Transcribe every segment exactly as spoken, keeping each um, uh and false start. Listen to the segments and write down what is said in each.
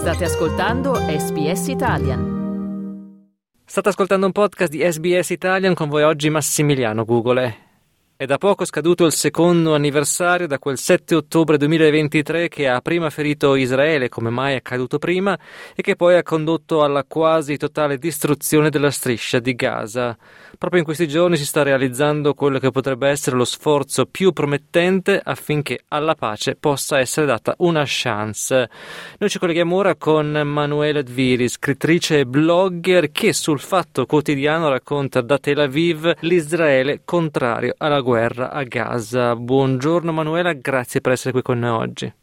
State ascoltando S B S Italian. State ascoltando un podcast di S B S Italian, con voi oggi Massimiliano Gugole. È da poco scaduto il secondo anniversario da quel sette ottobre duemilaventitré che ha prima ferito Israele, come mai è accaduto prima, e che poi ha condotto alla quasi totale distruzione della striscia di Gaza. Proprio in questi giorni si sta realizzando quello che potrebbe essere lo sforzo più promettente affinché alla pace possa essere data una chance. Noi ci colleghiamo ora con Manuela Dviri, scrittrice e blogger che sul Fatto Quotidiano racconta da Tel Aviv l'Israele contrario alla guerra a Gaza. Buongiorno Manuela, grazie per essere qui con noi oggi.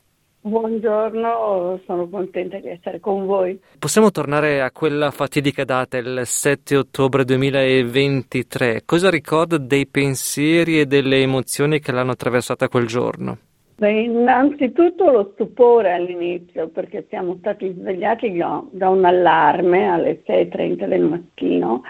Buongiorno, sono contenta di essere con voi. Possiamo tornare a quella fatidica data, il sette ottobre duemilaventitré. Cosa ricorda dei pensieri e delle emozioni che l'hanno attraversata quel giorno? Beh, innanzitutto lo stupore all'inizio, perché siamo stati svegliati da un allarme alle sei e trenta del mattino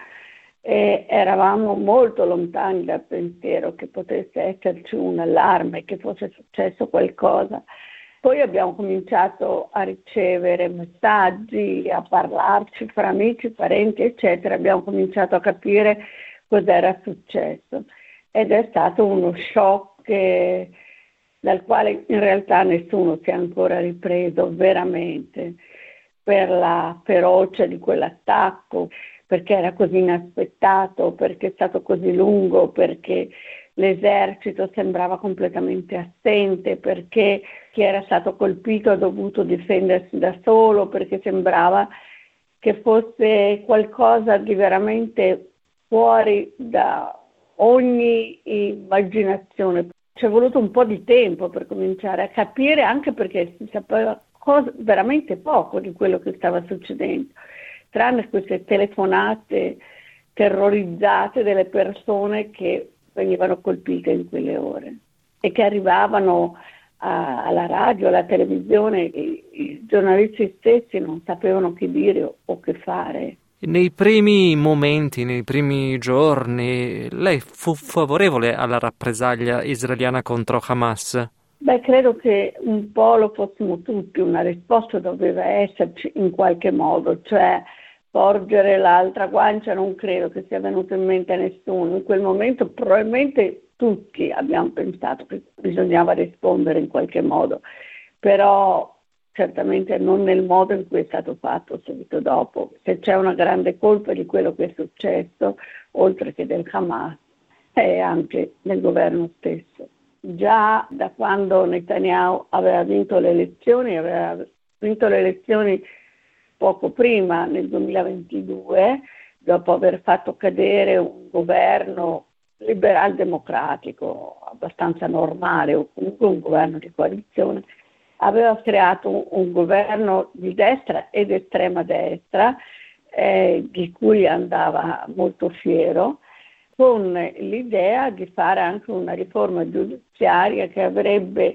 e eravamo molto lontani dal pensiero che potesse esserci un allarme, che fosse successo qualcosa. Poi abbiamo cominciato a ricevere messaggi, a parlarci fra amici, parenti, eccetera. Abbiamo cominciato a capire cos'era successo ed è stato uno shock che, dal quale in realtà nessuno si è ancora ripreso veramente, per la ferocia di quell'attacco, perché era così inaspettato, perché è stato così lungo, perché l'esercito sembrava completamente assente, perché chi era stato colpito ha dovuto difendersi da solo, perché sembrava che fosse qualcosa di veramente fuori da ogni immaginazione. Ci è voluto un po' di tempo per cominciare a capire, anche perché si sapeva cosa, veramente poco di quello che stava succedendo, tranne queste telefonate terrorizzate delle persone che venivano colpite in quelle ore e che arrivavano a, alla radio, alla televisione. I, i giornalisti stessi non sapevano che dire o, o che fare. Nei primi momenti, nei primi giorni, lei fu favorevole alla rappresaglia israeliana contro Hamas? Beh, credo che un po' lo fossimo tutti, una risposta doveva esserci in qualche modo, cioè porgere l'altra guancia non credo che sia venuto in mente a nessuno. In quel momento probabilmente tutti abbiamo pensato che bisognava rispondere in qualche modo, però certamente non nel modo in cui è stato fatto subito dopo. Se c'è una grande colpa di quello che è successo, oltre che del Hamas, è anche del governo stesso. Già da quando Netanyahu aveva vinto le elezioni, aveva vinto le elezioni poco prima, nel duemilaventidue, dopo aver fatto cadere un governo liberal-democratico, abbastanza normale, o comunque un governo di coalizione, aveva creato un, un governo di destra ed estrema destra, eh, di cui andava molto fiero, con l'idea di fare anche una riforma giudiziaria che avrebbe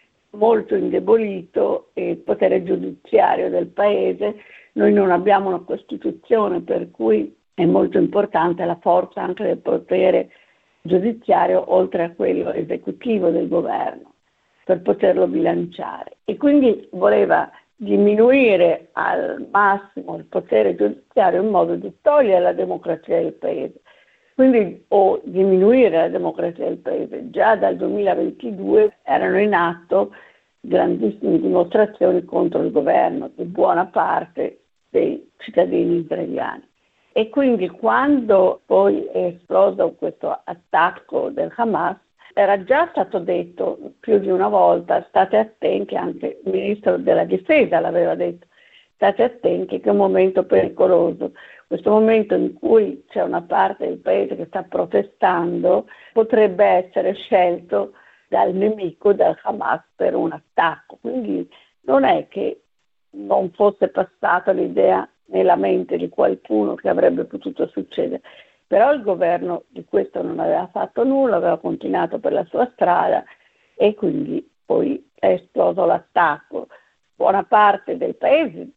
molto indebolito il potere giudiziario del paese. Noi non abbiamo una Costituzione, per cui è molto importante la forza anche del potere giudiziario, oltre a quello esecutivo del governo, per poterlo bilanciare. E quindi voleva diminuire al massimo il potere giudiziario in modo di togliere la democrazia del paese. Quindi, o diminuire la democrazia del paese. Già dal duemilaventidue erano in atto grandissime dimostrazioni contro il governo di buona parte dei cittadini israeliani. E quindi quando poi è esploso questo attacco del Hamas, era già stato detto più di una volta, state attenti, anche il ministro della difesa l'aveva detto, state attenti che è un momento pericoloso. Questo momento in cui c'è una parte del paese che sta protestando potrebbe essere scelto dal nemico, dal Hamas, per un attacco. Quindi non è che non fosse passata l'idea nella mente di qualcuno che avrebbe potuto succedere. Però il governo di questo non aveva fatto nulla, aveva continuato per la sua strada e quindi poi è esploso l'attacco. Buona parte del paese,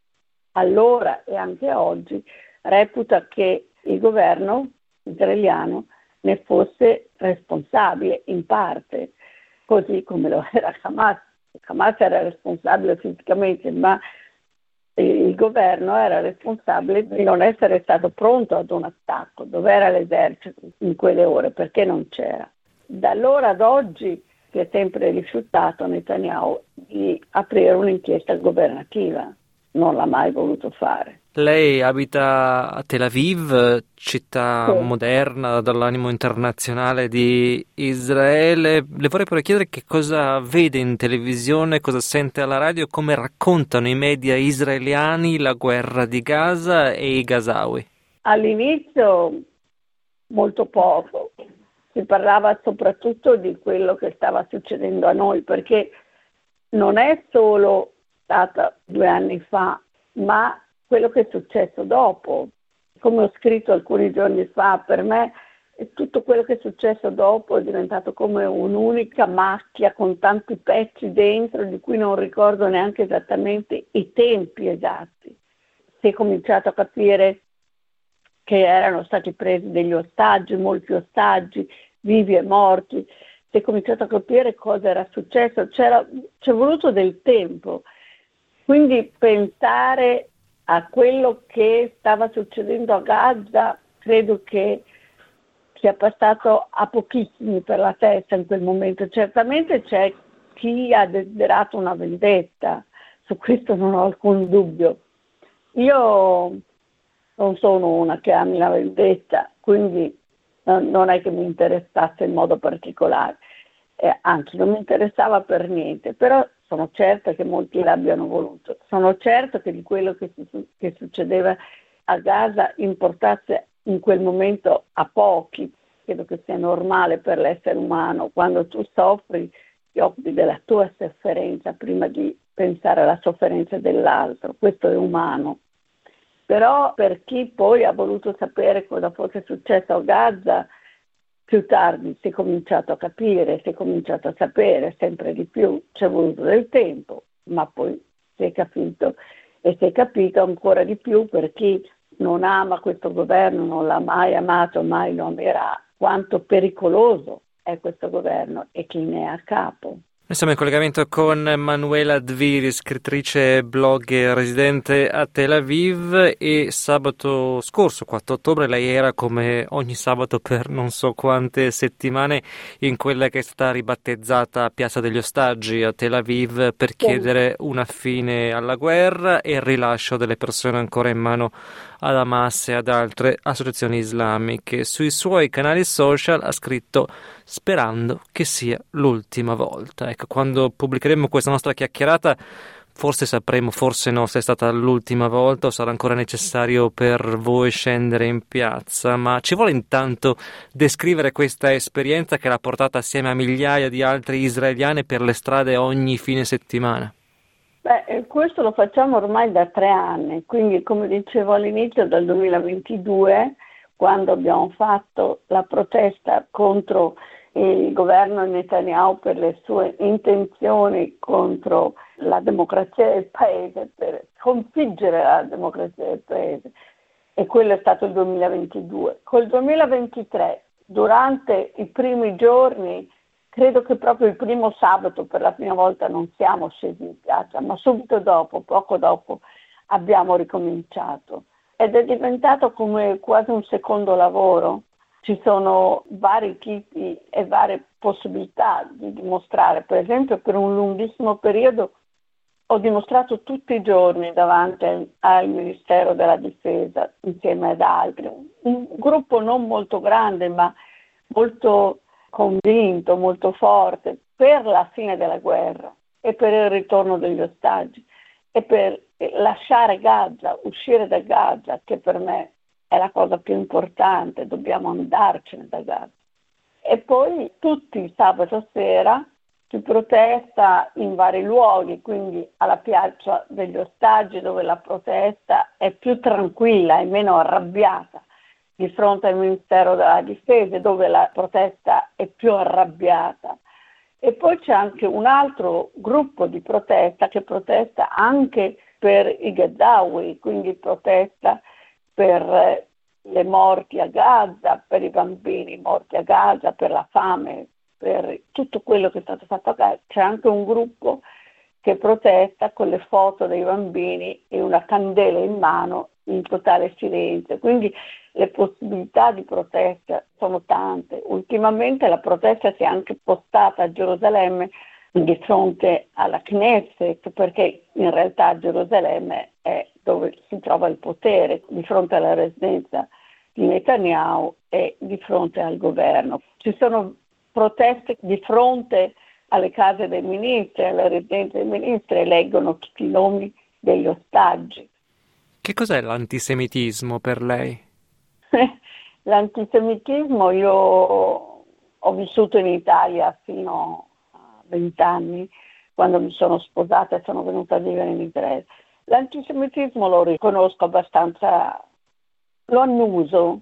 allora e anche oggi, reputa che il governo israeliano ne fosse responsabile in parte, così come lo era Hamas. Hamas era responsabile fisicamente, ma il governo era responsabile di non essere stato pronto ad un attacco. Dov'era l'esercito in quelle ore? Perché non c'era. Da allora ad oggi si è sempre rifiutato Netanyahu di aprire un'inchiesta governativa, non l'ha mai voluto fare. Lei abita a Tel Aviv, città Sì. moderna dall'animo internazionale di Israele. Le vorrei però chiedere che cosa vede in televisione, cosa sente alla radio, come raccontano i media israeliani la guerra di Gaza e i Gazawi. All'inizio molto poco, si parlava soprattutto di quello che stava succedendo a noi, perché non è solo stata due anni fa, ma quello che è successo dopo. Come ho scritto alcuni giorni fa, per me tutto quello che è successo dopo è diventato come un'unica macchia con tanti pezzi dentro di cui non ricordo neanche esattamente i tempi esatti. Si è cominciato a capire che erano stati presi degli ostaggi, molti ostaggi, vivi e morti. Si è cominciato a capire cosa era successo, C'era, c'è voluto del tempo. Quindi pensare a quello che stava succedendo a Gaza credo che sia passato a pochissimi per la testa in quel momento. Certamente c'è chi ha desiderato una vendetta, su questo non ho alcun dubbio. Io non sono una che ami la vendetta, quindi non è che mi interessasse in modo particolare, eh, anzi non mi interessava per niente, però sono certa che molti l'abbiano voluto, sono certa che di quello che, che succedeva a Gaza importasse in quel momento a pochi. Credo che sia normale per l'essere umano, quando tu soffri ti occupi della tua sofferenza prima di pensare alla sofferenza dell'altro, questo è umano. Però per chi poi ha voluto sapere cosa fosse successo a Gaza, più tardi si è cominciato a capire, si è cominciato a sapere sempre di più, c'è voluto del tempo, ma poi si è capito e si è capito ancora di più per chi non ama questo governo, non l'ha mai amato, mai lo amerà, quanto pericoloso è questo governo e chi ne è a capo. Noi siamo in collegamento con Manuela Dviri, scrittrice, blogger, residente a Tel Aviv, e sabato scorso, quattro ottobre, lei era come ogni sabato per non so quante settimane in quella che è stata ribattezzata Piazza degli Ostaggi a Tel Aviv per chiedere una fine alla guerra e il rilascio delle persone ancora in mano ad Hamas e ad altre associazioni islamiche. Sui suoi canali social ha scritto: sperando che sia l'ultima volta. Ecco, quando pubblicheremo questa nostra chiacchierata forse sapremo, forse no, se è stata l'ultima volta o sarà ancora necessario per voi scendere in piazza, ma ci vuole intanto descrivere questa esperienza che l'ha portata assieme a migliaia di altri israeliani per le strade ogni fine settimana. Beh, questo lo facciamo ormai da tre anni, quindi come dicevo all'inizio dal duemilaventidue, quando abbiamo fatto la protesta contro il governo Netanyahu per le sue intenzioni contro la democrazia del paese, per sconfiggere la democrazia del paese, e quello è stato il duemilaventidue. Col duemilaventitré, durante i primi giorni, credo che proprio il primo sabato per la prima volta non siamo scesi in piazza, ma subito dopo, poco dopo, abbiamo ricominciato. Ed è diventato come quasi un secondo lavoro. Ci sono vari tipi e varie possibilità di dimostrare. Per esempio, per un lunghissimo periodo ho dimostrato tutti i giorni davanti al Ministero della Difesa, insieme ad altri. Un gruppo non molto grande, ma molto convinto, molto forte, per la fine della guerra e per il ritorno degli ostaggi e per lasciare Gaza, uscire da Gaza, che per me è la cosa più importante, dobbiamo andarcene da Gaza. E poi tutti il sabato sera si protesta in vari luoghi, quindi alla piazza degli ostaggi, dove la protesta è più tranquilla e meno arrabbiata, di fronte al Ministero della Difesa, dove la protesta è più arrabbiata. E poi c'è anche un altro gruppo di protesta che protesta anche per i Gazawi, quindi protesta per le morti a Gaza, per i bambini morti a Gaza, per la fame, per tutto quello che è stato fatto a Gaza. C'è anche un gruppo che che protesta con le foto dei bambini e una candela in mano in totale silenzio. Quindi le possibilità di protesta sono tante. Ultimamente la protesta si è anche spostata a Gerusalemme di fronte alla Knesset, perché in realtà Gerusalemme è dove si trova il potere, di fronte alla residenza di Netanyahu e di fronte al governo. Ci sono proteste di fronte alle case dei ministri, alle residenze dei ministri, e leggono tutti i nomi degli ostaggi. Che cos'è l'antisemitismo per lei? L'antisemitismo, io ho vissuto in Italia fino a vent'anni, quando mi sono sposata e sono venuta a vivere in Israele. L'antisemitismo lo riconosco abbastanza, lo annuso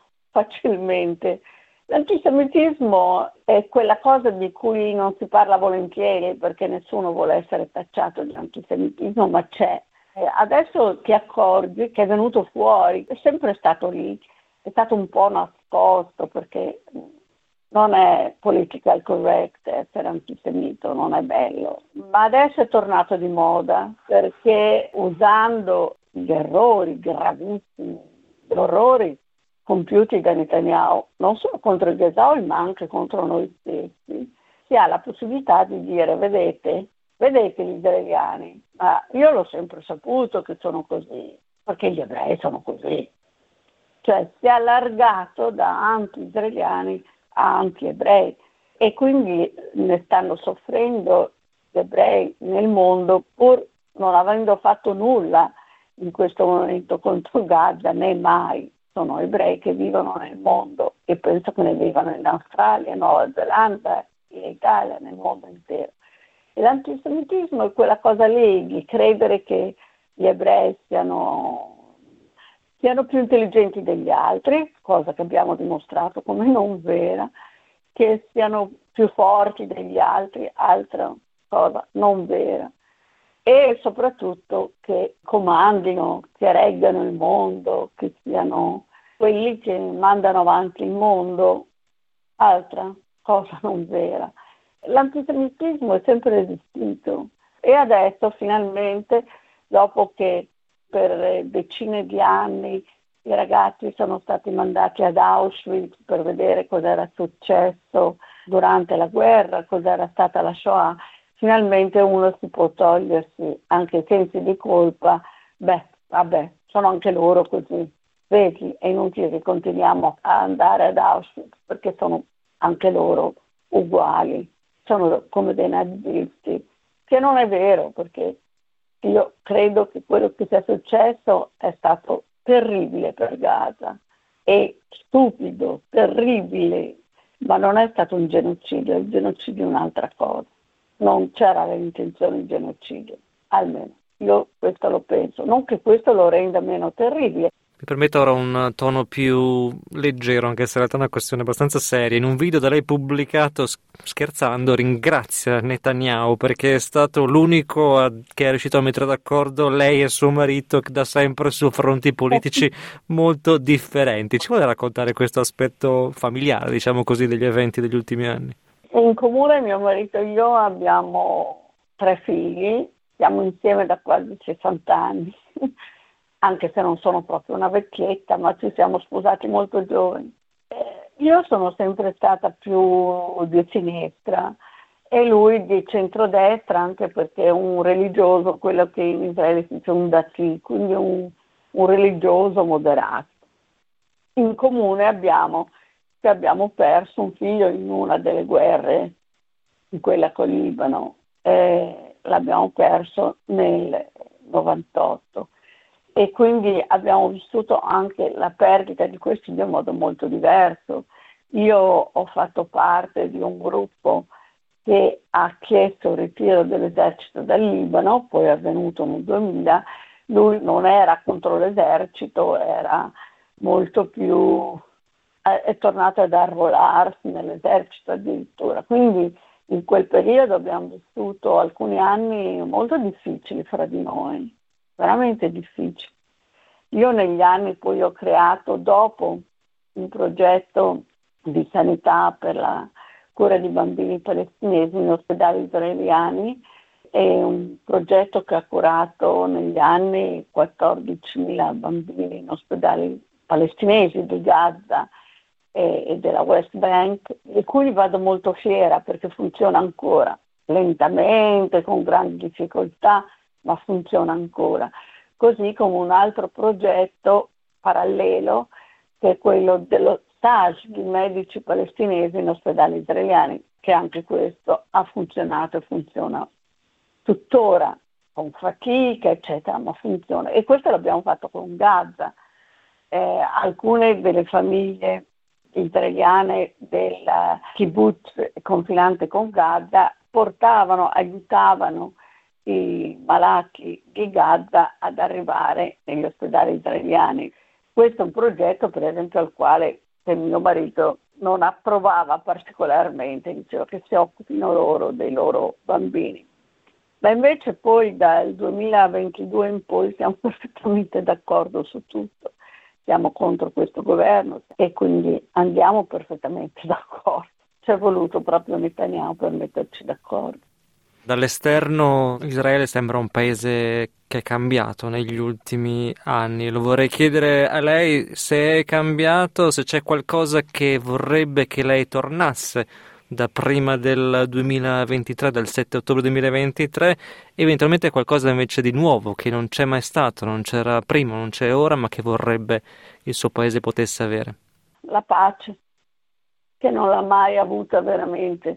facilmente. L'antisemitismo è quella cosa di cui non si parla volentieri, perché nessuno vuole essere tacciato di antisemitismo, ma c'è. Adesso ti accorgi che è venuto fuori, è sempre stato lì, è stato un po' nascosto, perché non è political correct essere antisemito, non è bello, ma adesso è tornato di moda, perché usando gli errori gravissimi, gli orrori compiuti da Netanyahu, non solo contro gli esauri ma anche contro noi stessi, si ha la possibilità di dire: vedete, vedete gli israeliani, ma io l'ho sempre saputo che sono così, perché gli ebrei sono così. Cioè si è allargato da anti-israeliani a anti-ebrei, e quindi ne stanno soffrendo gli ebrei nel mondo, pur non avendo fatto nulla in questo momento contro Gaza, né mai. Sono ebrei che vivono nel mondo, e penso che ne vivano in Australia, in Nuova Zelanda, in Italia, nel mondo intero. E l'antisemitismo è quella cosa lì, di credere che gli ebrei siano, siano più intelligenti degli altri, cosa che abbiamo dimostrato come non vera, che siano più forti degli altri, altra cosa non vera, e soprattutto che comandino, che reggano il mondo, che siano quelli che mandano avanti il mondo, altra cosa non vera. L'antisemitismo è sempre esistito, e adesso finalmente, dopo che per decine di anni i ragazzi sono stati mandati ad Auschwitz per vedere cosa era successo durante la guerra, cosa era stata la Shoah, finalmente uno si può togliersi anche i sensi di colpa. Beh, vabbè, sono anche loro così. Vedi, è inutile che continuiamo a andare ad Auschwitz, perché sono anche loro uguali, sono come dei nazisti, che non è vero, perché io credo che quello che sia successo è stato terribile per Gaza, è stupido, terribile, ma non è stato un genocidio, il genocidio è un'altra cosa. Non c'era l'intenzione di genocidio, almeno io questo lo penso, non che questo lo renda meno terribile. Mi permetto ora un tono più leggero, anche se in realtà è una questione abbastanza seria. In un video da lei pubblicato, scherzando, ringrazia Netanyahu perché è stato l'unico a, che è riuscito a mettere d'accordo lei e suo marito da sempre su fronti politici molto differenti. Ci vuole raccontare questo aspetto familiare, diciamo così, degli eventi degli ultimi anni? In comune mio marito e io abbiamo tre figli, siamo insieme da quasi sessanta anni. Anche se non sono proprio una vecchietta, ma ci siamo sposati molto giovani. Eh, io sono sempre stata più di sinistra e lui di centrodestra, anche perché è un religioso, quello che in Israele si dice un dati, quindi un, un religioso moderato. In comune abbiamo che abbiamo perso un figlio in una delle guerre, in quella col Libano, eh, l'abbiamo perso nel novantotto. E quindi abbiamo vissuto anche la perdita di quel figlio in modo molto diverso. Io ho fatto parte di un gruppo che ha chiesto il ritiro dell'esercito dal Libano, poi è avvenuto nel duemila. Lui non era contro l'esercito, era molto più, è tornato ad arruolarsi nell'esercito addirittura. Quindi in quel periodo abbiamo vissuto alcuni anni molto difficili fra di noi. Veramente difficile. Io negli anni poi ho creato, dopo, un progetto di sanità per la cura di bambini palestinesi in ospedali israeliani, è un progetto che ha curato negli anni quattordicimila bambini in ospedali palestinesi di Gaza e, e della West Bank, di cui vado molto fiera perché funziona ancora, lentamente, con grandi difficoltà, ma funziona ancora. Così come un altro progetto parallelo che è quello dello stage di medici palestinesi in ospedali israeliani, che anche questo ha funzionato e funziona tuttora, con fatica, eccetera, ma funziona. E questo l'abbiamo fatto con Gaza. Eh, alcune delle famiglie israeliane del kibbutz confinante con Gaza portavano, aiutavano i malati di Gaza ad arrivare negli ospedali israeliani. Questo è un progetto, per esempio, al quale mio marito non approvava particolarmente, diceva che si occupino loro dei loro bambini. Ma invece poi dal duemilaventidue in poi siamo perfettamente d'accordo su tutto. Siamo contro questo governo e quindi andiamo perfettamente d'accordo. Ci è voluto proprio Netanyahu per metterci d'accordo. Dall'esterno Israele sembra un paese che è cambiato negli ultimi anni. Lo vorrei chiedere a lei se è cambiato, se c'è qualcosa che vorrebbe che lei tornasse da prima del duemilaventitré, dal sette ottobre duemilaventitré, eventualmente qualcosa invece di nuovo che non c'è mai stato, non c'era prima, non c'è ora, ma che vorrebbe il suo paese potesse avere. La pace, che non l'ha mai avuta veramente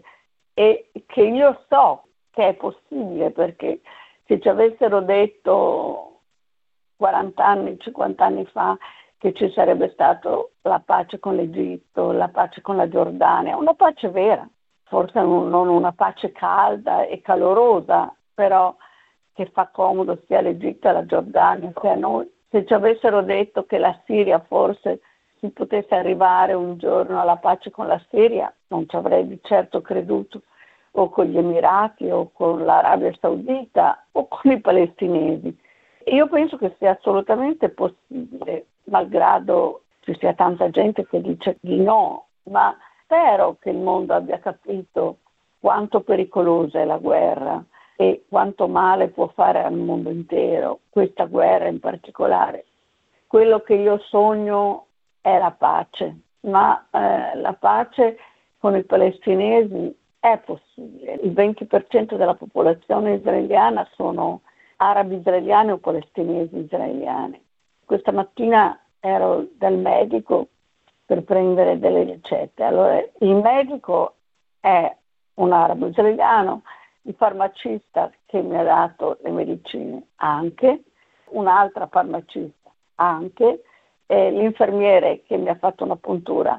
e che io so che è possibile, perché se ci avessero detto quaranta anni, cinquanta anni fa che ci sarebbe stato la pace con l'Egitto, la pace con la Giordania, una pace vera, forse non, non una pace calda e calorosa, però che fa comodo sia all'Egitto che alla Giordania, sia a noi. Se ci avessero detto che la Siria forse si potesse arrivare un giorno alla pace con la Siria, non ci avrei di certo creduto, o con gli Emirati, o con l'Arabia Saudita, o con i palestinesi. Io penso che sia assolutamente possibile, malgrado ci sia tanta gente che dice di no, ma spero che il mondo abbia capito quanto pericolosa è la guerra e quanto male può fare al mondo intero, questa guerra in particolare. Quello che io sogno è la pace, ma eh, la pace con i palestinesi è possibile. Il venti per cento della popolazione israeliana sono arabi israeliani o palestinesi israeliani. Questa mattina ero dal medico per prendere delle ricette. Allora, il medico è un arabo israeliano, il farmacista che mi ha dato le medicine anche, un'altra farmacista anche, e l'infermiere che mi ha fatto una puntura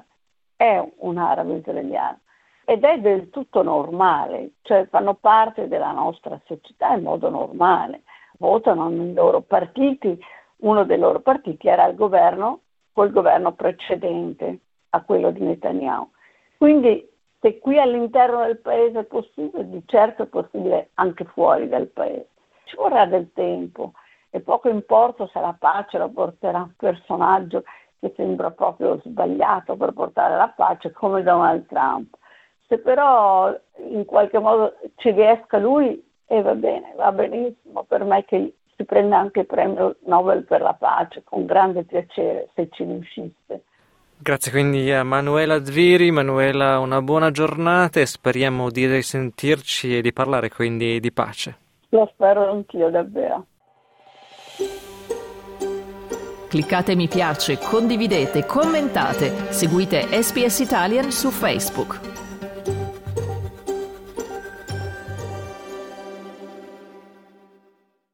è un arabo israeliano. Ed è del tutto normale, cioè fanno parte della nostra società in modo normale, votano nei loro partiti, uno dei loro partiti era il governo, col governo precedente a quello di Netanyahu. Quindi se qui all'interno del paese è possibile, di certo è possibile anche fuori dal paese. Ci vorrà del tempo e poco importa se la pace la porterà un personaggio che sembra proprio sbagliato per portare la pace come Donald Trump. Se però in qualche modo ci riesca lui, e eh, va bene, va benissimo, per me che si prenda anche il premio Nobel per la pace, con grande piacere, se ci riuscisse. Grazie quindi a Manuela Dviri. Manuela, una buona giornata e speriamo di risentirci e di parlare quindi di pace. Lo spero anch'io, davvero. Cliccate mi piace, condividete, commentate, seguite S B S Italian su Facebook.